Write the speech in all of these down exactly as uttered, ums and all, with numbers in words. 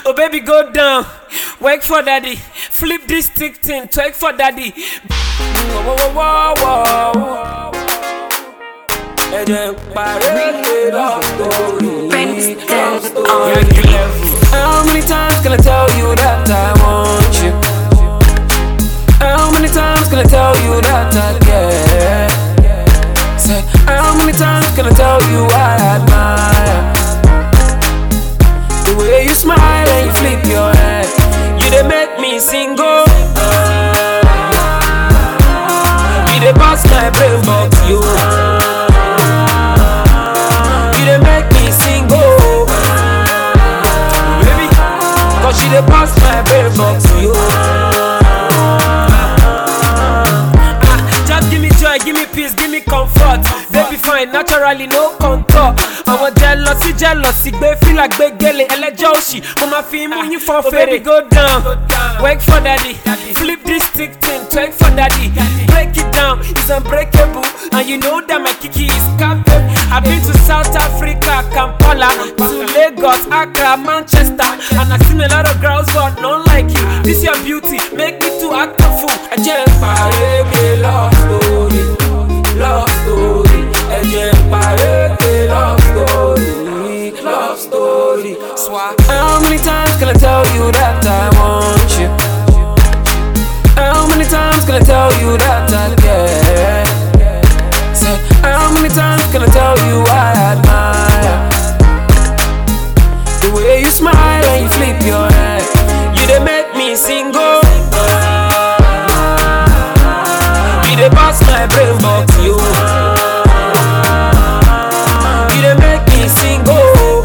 Oh baby, go down, work for daddy. Flip this stick thing, twerk for daddy. Whoa, whoa, whoa, whoa, whoa. How many times can I tell you that I want you? How many times can I tell you that I care? Say, how many times can I tell you I admire the way you smile and you flip your head? You dey make me single. You dey pass my brain box, you. You dey make me single, baby. Cause you dey pass my brain box, you. Give me peace, give me comfort. Baby fine, naturally no contour. I want jealousy, jealousy. Gbe feel like gbe gele, elejo oshi. Mama fi mu yin for fere. Baby go down, work for daddy. Flip this stick thing, twerk for daddy. Break it down, it's unbreakable. And you know that my kiki is captain. I've been to South Africa, Kampala, to Lagos, Accra, Manchester. And I've seen a lot of girls, but none like you. This your beauty, make me to act a fool. I just party, love story. Love story, love story, love story. How many times can I tell you that I want you? How many times can I tell you that I care? Say, how many times can I tell you I admire the way you smile and you flip your head? You dey make me single. You dey pass my brain box, you. You dey make me single.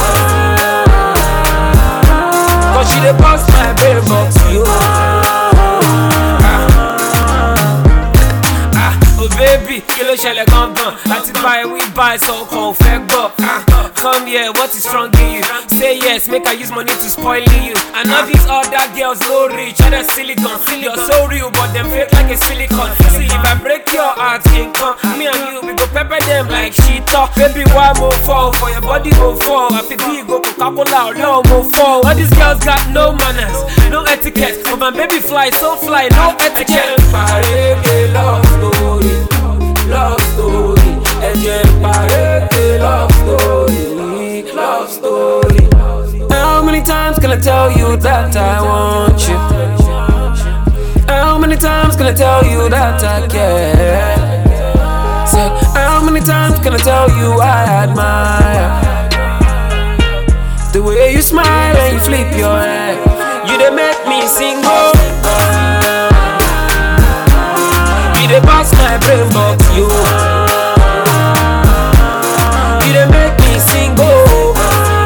Cause you dey pass my brain box, you. Ah, ah, oh baby, kí ló ṣẹlẹ̀ gangan? Láti buy we buy so kò fẹ́ gbọ́. Ah, come here, what is strong in you? Say yes, make I use money to spoil you. I know these other girls low rich, other silicon. You're so real, but them fake like a silicon. See, if I break your heart, income, me and you, we go pepper them like shit talk. Baby, why more fall? For your body go fall. I feel we go Coca-Cola or no more fall. All these girls got no manners, no etiquette. But my baby fly so fly, no etiquette. Love story, love story, love story, love story. How many times can I tell you that I want you? How many times can I tell you that I care? Say, how many times can I tell you I admire the way you smile and you flip your head? You dey make me single. You dey pass my brain box, you. You dey make me single.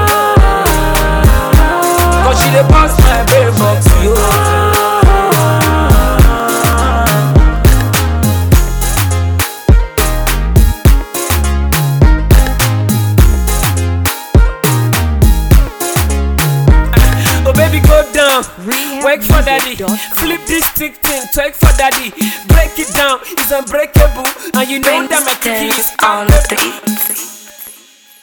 Cause you dey pass my brain box, you. Baby, go down, work for daddy. Flip this stick thing, twerk for daddy. Break it down, it's unbreakable. And you know that my kiki is on the